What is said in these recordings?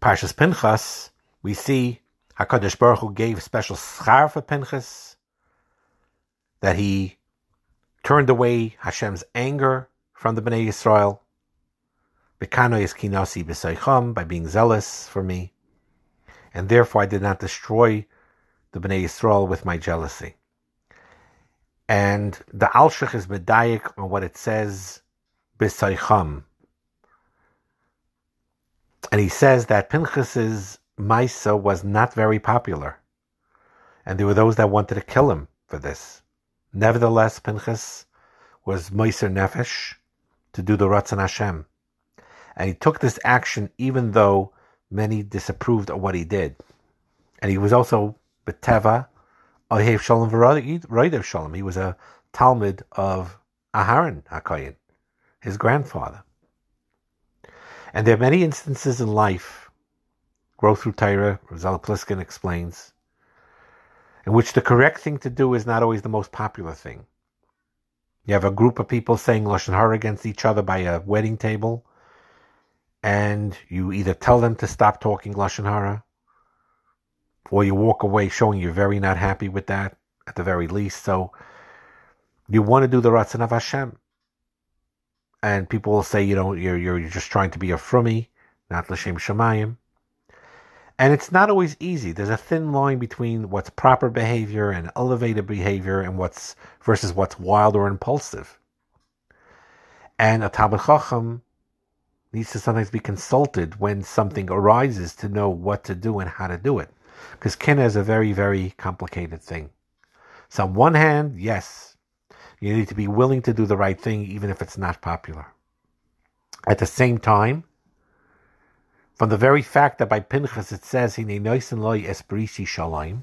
Parshas Pinchas, we see HaKadosh Baruch Hu gave special schar for Pinchas, that he turned away Hashem's anger from the Bnei Yisrael, B'kano es kinasi b'seicham, by being zealous for me, and therefore I did not destroy the Bnei Yisrael with my jealousy. And the Alshich is medayik on what it says, b'seicham. And he says that Pinchas's Maisa was not very popular, and there were those that wanted to kill him for this. Nevertheless, Pinchas was Meiser Nefesh to do the Ratzon Hashem, and he took this action even though many disapproved of what he did. And he was also B'teva Ohev Shalom V'Roidev Shalom. He was a Talmud of Aharon HaKoyin, his grandfather. And there are many instances in life, Grow Through Torah, Rizal Pliskin explains, in which the correct thing to do is not always the most popular thing. You have a group of people saying Lashon Hara against each other by a wedding table, and you either tell them to stop talking Lashon Hara, or you walk away showing you're very not happy with that, at the very least. So you want to do the Ratzon of Hashem. And people will say, you're just trying to be a frummy, not l'shem shamayim. And it's not always easy. There's a thin line between what's proper behavior and elevated behavior and versus what's wild or impulsive. And a Talmid Chacham needs to sometimes be consulted when something arises to know what to do and how to do it. Because Kina is a very, very complicated thing. So on one hand, yes, you need to be willing to do the right thing, even if it's not popular. At the same time, from the very fact that by Pinchas it says, Hinei noisen loy es brisi shalayim,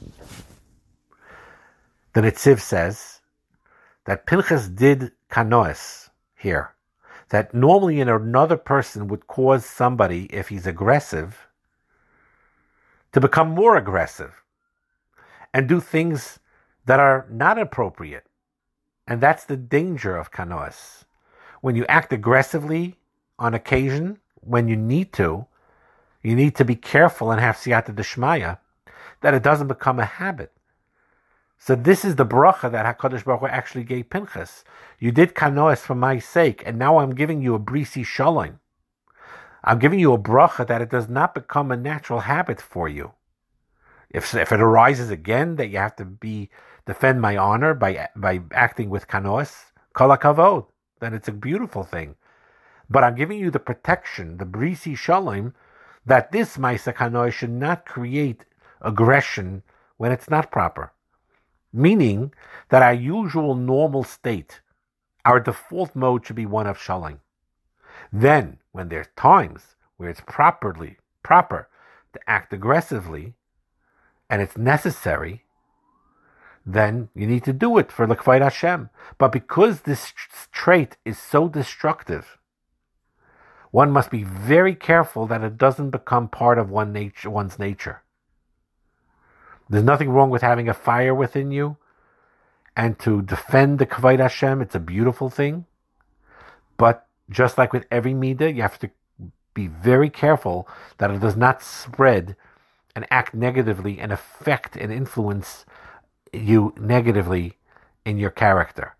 the Netziv says that Pinchas did kanoes here, that normally another person would cause somebody, if he's aggressive, to become more aggressive and do things that are not appropriate. And that's the danger of kanoes. When you act aggressively on occasion, when you need to be careful and have siyata d'shmaya, that it doesn't become a habit. So this is the bracha that HaKadosh Baruch Hu actually gave Pinchas. You did kanoes for my sake, and now I'm giving you a brisi shalom. I'm giving you a bracha that it does not become a natural habit for you. If it arises again that you have to defend my honor by acting with kanoes, kol hakavod, then it's a beautiful thing. But I'm giving you the protection, the brisi shalom, that this ma'aseh kanoes should not create aggression when it's not proper. Meaning that our usual normal state, our default mode should be one of shalom. Then, when there's times where it's proper to act aggressively, and it's necessary, then you need to do it for l'kvod Hashem. But because this trait is so destructive, one must be very careful that it doesn't become part of one's nature. There's nothing wrong with having a fire within you, and to defend the Kvod Hashem, it's a beautiful thing. But just like with every midah, you have to be very careful that it does not spread and act negatively and affect and influence you negatively in your character.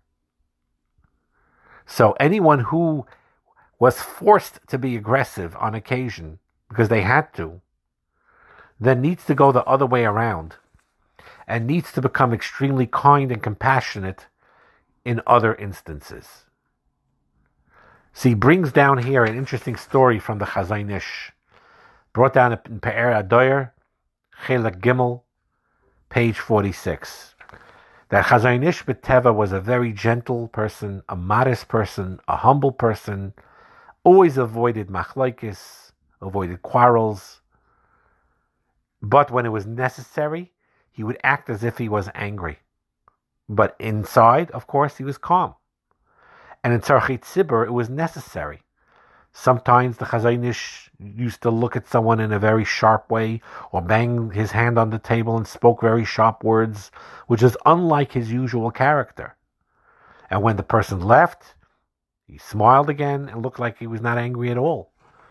So anyone who was forced to be aggressive on occasion because they had to, then needs to go the other way around and needs to become extremely kind and compassionate in other instances. So he brings down here an interesting story from the Chazon Ish, brought down in Pe'er Adoyer, Chelek Gimel, page 46. That Chazon Ish B'Teva was a very gentle person, a modest person, a humble person, always avoided machlokes, avoided quarrels. But when it was necessary, he would act as if he was angry. But inside, of course, he was calm. And in Tzarchei Tzibur, it was necessary. Sometimes the Chazon Ish used to look at someone in a very sharp way, or bang his hand on the table and spoke very sharp words, which is unlike his usual character. And when the person left, he smiled again and looked like he was not angry at all.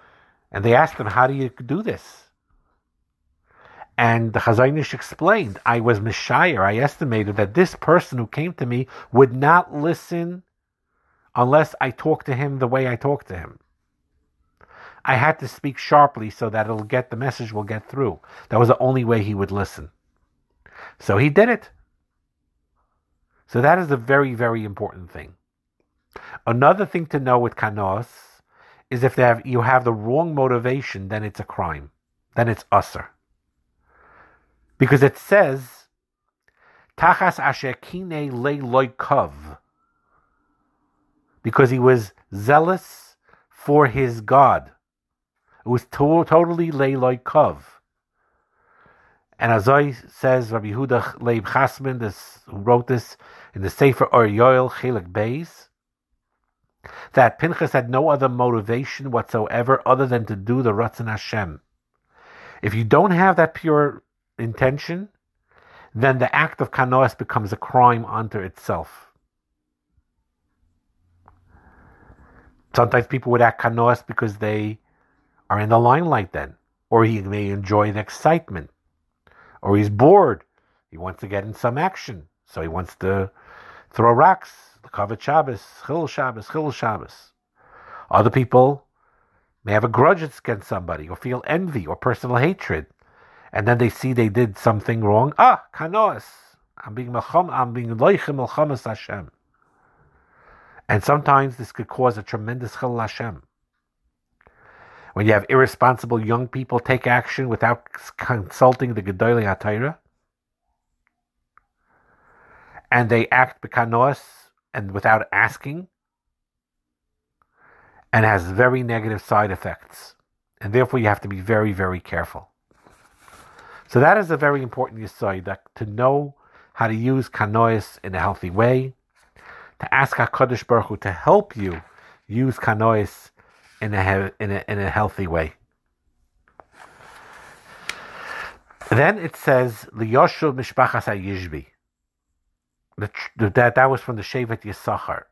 And they asked him, how do you do this? And the Chazon Ish explained, I was Mishayer. I estimated that this person who came to me would not listen unless I talked to him the way I talked to him. I had to speak sharply so that the message will get through. That was the only way he would listen. So he did it. So that is a very, very important thing. Another thing to know with kanos is if you have the wrong motivation, then it's a crime. Then it's usser. Because it says, Tachas asher kinei loy kov. Because he was zealous for his God. It was totally loy kov. And Azai says, Rabbi Yehuda Leib Chasman, who wrote this in the Sefer Or Yoel Chelik Beis, that Pinchas had no other motivation whatsoever other than to do the Ratzon Hashem. If you don't have that pure intention, then the act of kanos becomes a crime unto itself. Sometimes people would act kanos because they are in the limelight then, or he may enjoy the excitement, or he's bored. He wants to get in some action, so he wants to throw rocks, the Kavod Shabbos, Chil Shabbos. Other people may have a grudge against somebody, or feel envy, or personal hatred, and then they see they did something wrong. Kanos, I'm being loichem melchamas Hashem. And sometimes this could cause a tremendous chil Hashem. When you have irresponsible young people take action without consulting the Gedolei HaTorah, and they act b'kanos and without asking, and has very negative side effects. And therefore you have to be very, very careful. So that is a very important yesod, that to know how to use kanois in a healthy way, to ask HaKadosh Baruch Hu to help you use kanois in a healthy way. Then it says Liyoshuv Mishpachas HaYishbi. That was from the Shevet Yisachar.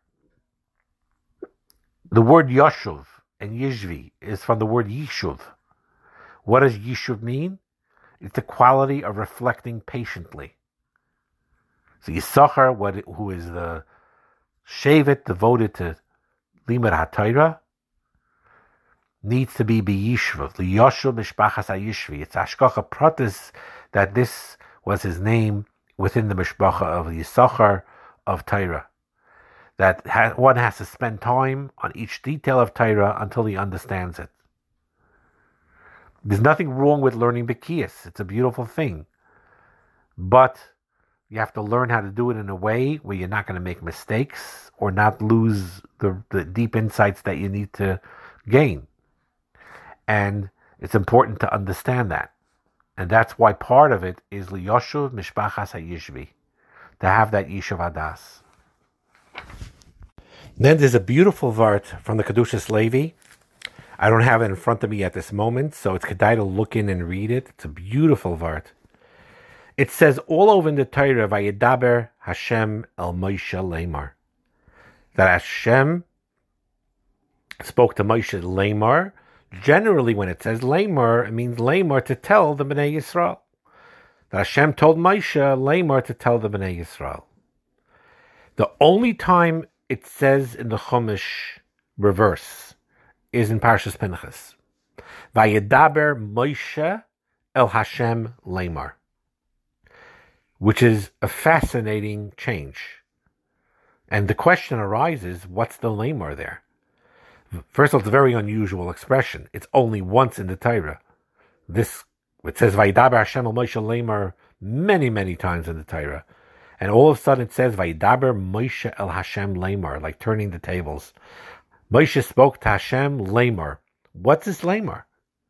The word Yoshuv and Yishvi is from the word Yishuv. What does Yishuv mean? It's the quality of reflecting patiently. So Yisachar, who is the Shevet devoted to Limud HaTorah, needs to be B'Yishvav, L'Yoshuv Mishpachas HaYishvi. It's Hashgacha Pratis that this was his name within the Mishpacha of Yisachar of Torah. That one has to spend time on each detail of Torah until he understands it. There's nothing wrong with learning B'kiyas. It's a beautiful thing. But you have to learn how to do it in a way where you're not going to make mistakes or not lose the deep insights that you need to gain. And it's important to understand that. And that's why part of it is Liyoshuv Mishpachas HaYishvi, to have that Yishuv Hadas. Then there's a beautiful vart from the Kedushas Levi. I don't have it in front of me at this moment, so it's kedai to look in and read it. It's a beautiful vart. It says all over in the Torah, Vayedaber Hashem el Moshe Lemar, that Hashem spoke to Moshe Lemar. Generally, when it says Lemar, it means Lemar to tell the Bnei Yisrael. That Hashem told Moshe Lemar to tell the Bnei Yisrael. The only time it says in the Chumash reverse is in Parshas Pinchas. Vayedaber Moshe el Hashem Lemar, which is a fascinating change. And the question arises, what's the Lemar there? First of all, it's a very unusual expression. It's only once in the Torah. It says Vayedaber Hashem el Moshe Lemar many, many times in the Torah. And all of a sudden it says Vayedaber Moshe el Hashem Lemar, like turning the tables. Moshe spoke to Hashem Lemar. What's this Lemar?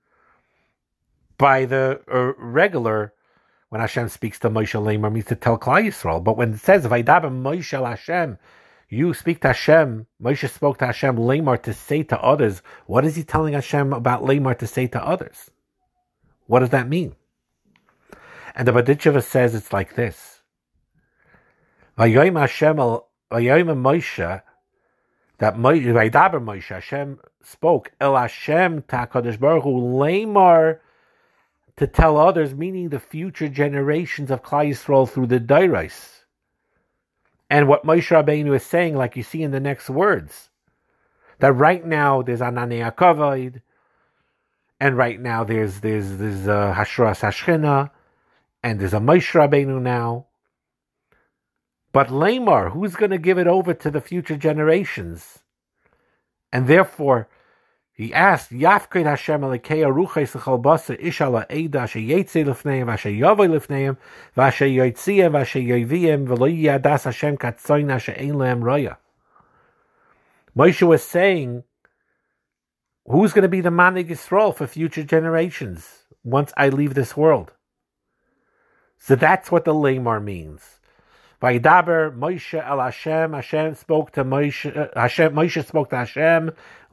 By the regular, when Hashem speaks to Moshe Lemar, means to tell Klal Yisrael. But when it says Vayedaber Moshe el Hashem, you speak to Hashem, Moshe spoke to Hashem Lemar to say to others. What is he telling Hashem about Lemar to say to others? What does that mean? And the Badicheva says it's like this. Vayoyim Moshe that Vaydaber Moshe, Hashem spoke, El Hashem Ta'akadosh Baruch Hu Lamar, to tell others, meaning the future generations of Klal Yisrael through the Dairais. And what Moshe Rabbeinu is saying, like you see in the next words, that right now there's Ananei HaKavod, and right now there's Hashras Hashchina, and there's a Moshe Rabbeinu now. But Lamar, who's going to give it over to the future generations? And therefore, he asked, Yafkid Hashem Alekei Aruchai Sechal Basa Ishala Eida Asher Yetzei Lefneim Asher Yavoi Lefneim Vasher Yotziem Vasher Yoviem V'lo Yadas Hashem Katzoin Asher Ein Lehem Raya. Moshe was saying, who's going to be the Manig Yisrael for future generations once I leave this world? So that's what the Lamar means. Vayidaber Moshe El Hashem. Hashem spoke to Moshe. Moshe spoke to Hashem.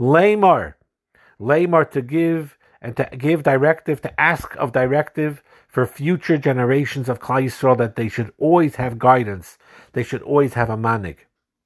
Lamar to give and to give directive, to ask of directive for future generations of Klal Yisrael, that they should always have guidance. They should always have a manig.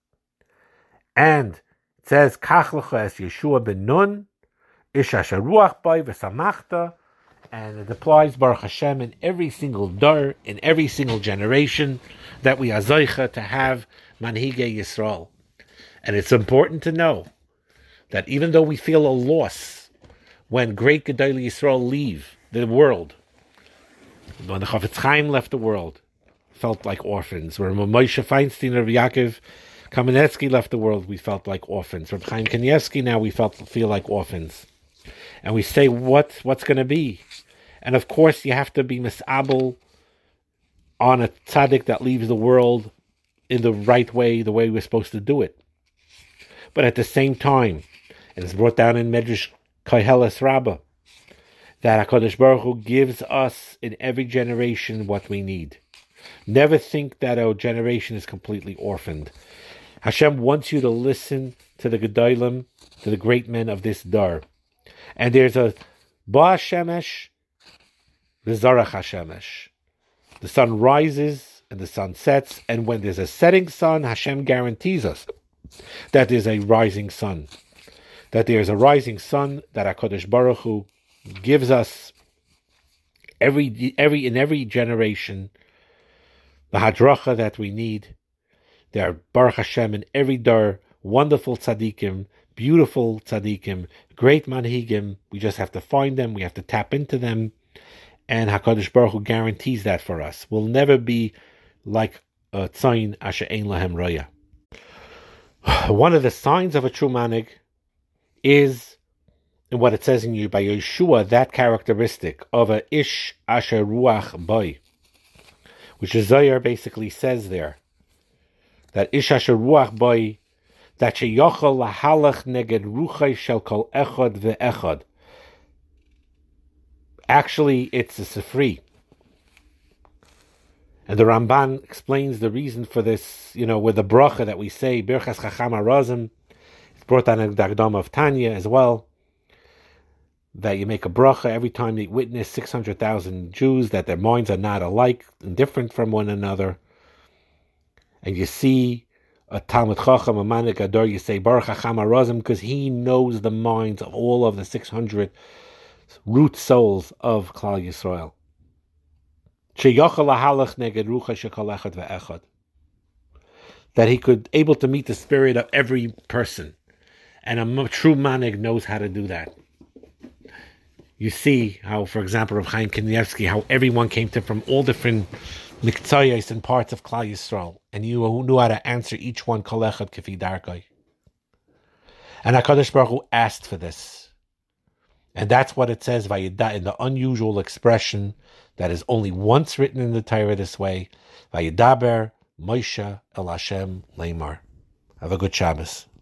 And it says, Kach lecha es Yeshua ben Nun, ish asher ruach bai v'samachta, and it applies Baruch Hashem in every single dar, in every single generation, that we are zoicha to have manhigei Yisrael. And it's important to know that even though we feel a loss when great Gedolei Yisrael leave the world, when the Chafetz Chaim left the world, felt like orphans. When Moshe Feinstein or Yaakov Kamenetsky left the world, we felt like orphans. Reb Chaim Kanievsky now we feel like orphans. And we say, what's going to be? And of course, you have to be misabel on a tzaddik that leaves the world in the right way, the way we're supposed to do it. But at the same time, and it's brought down in Medrash Koheles Rabbah, that HaKadosh Baruch Hu gives us in every generation what we need. Never think that our generation is completely orphaned. Hashem wants you to listen to the Gedolim, to the great men of this dar. And there's a Ba Shemesh, V'zarach HaShemesh. The sun rises and the sun sets, and when there's a setting sun, Hashem guarantees us that there's a rising sun. That there's a rising sun that HaKadosh Baruch Hu gives us in every generation, the hadracha that we need. There are Baruch Hashem in every dar, wonderful tzaddikim, beautiful tzaddikim, great manhigim. We just have to find them, we have to tap into them, and HaKadosh Baruch Hu guarantees that for us. We'll never be like a tzayin asher ein lahem raya. One of the signs of a true manig is in what it says in you by Yeshua, that characteristic of a ish asher ruach bai, which the Zohar basically says there, that ish asher ruach bai, that sheyochel lahalach neged ruchai shel kol echad ve'echad. Actually, it's a Sifri. And the Ramban explains the reason for this, with the bracha that we say, Birchas Chacham HaRazim. It's brought down in the Agdama of Tanya as well, that you make a bracha every time you witness 600,000 Jews, that their minds are not alike and different from one another. And you see a Talmud Chacham, a Manik Ador, you say Baruch Chacham HaRazim, because he knows the minds of all of the 600 root souls of Klal Yisrael. That he could able to meet the spirit of every person. And a true manig knows how to do that. You see how, for example, Reb Chaim Kanievsky, how everyone came to from all different miktzayos and parts of Klal Yisrael, and you knew how to answer each one kol echad kefi darkai. And HaKadosh Baruch Hu asked for this. And that's what it says Vayida, in the unusual expression that is only once written in the Torah this way. Vayidaber Moshe El Hashem Lamar. Have a good Shabbos.